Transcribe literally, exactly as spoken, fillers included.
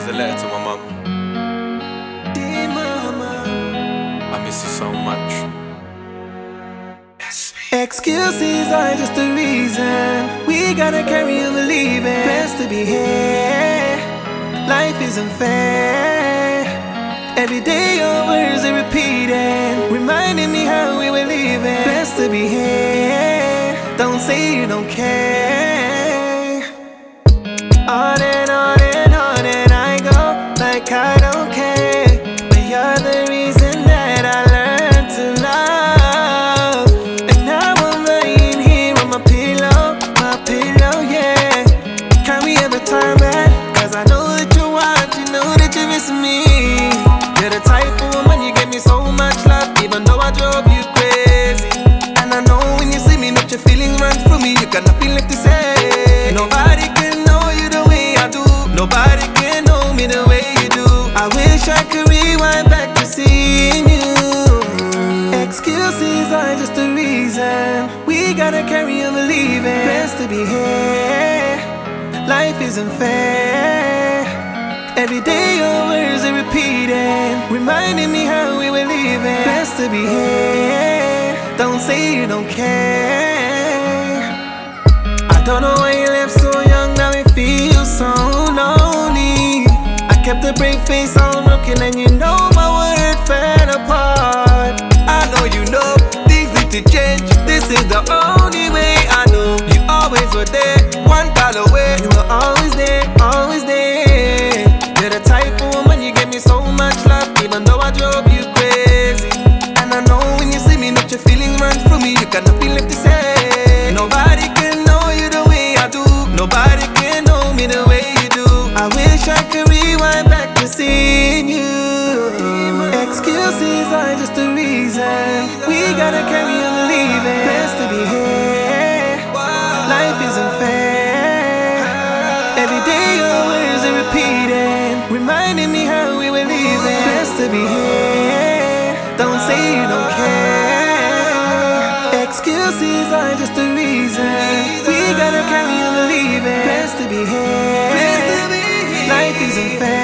a letter to my mum. Dear mama, I miss you so much. excuses are just the reason we gotta carry on believing. Best to be here, life isn't fair. Every day your words are repeating, reminding me how we were living. Best to be here, don't say you don't care. On and on and on and I go like I don't care. But you're the reason that I learned to love. And now I'm lying here on my pillow, my pillow, yeah. Can we ever turn back? Cause I know that you want, you know that you miss me. You're the type of woman, you give me so much love, even though I drove you crazy. And I know when you see me, that your feeling run through me, you got nothing left to say. Nobody can know you the way I do, nobody can know me the way you do. I wish I could rewind back to seeing you. Excuses are just the reason we gotta carry on believing. Best to be here, life isn't fair. Every day your words are repeating, reminding me how we were living. Best to be here, don't say you don't care. I don't know why you left so young, now it feels so lonely. I kept a brave face all broken and you know my world fell apart. I know you know things need to change, this is the only way. I know you always were there, one call away. You were always there, always there. You're the type of woman, you give me so much love, even though I drove you crazy. And I know when you see me, that your feeling run through me, you got nothing left to say. Nobody can know you the way I do, nobody can know me the way you do. I wish I could rewind back to seeing you. Excuses are just the reason we gotta carry on believing. Best to be here, life isn't fair. Every day your words are repeating, reminding me how we were living. Best to be here, don't say you don't care. Excuses are just the reason we gotta carry on believing. Best to be here, life isn't fair.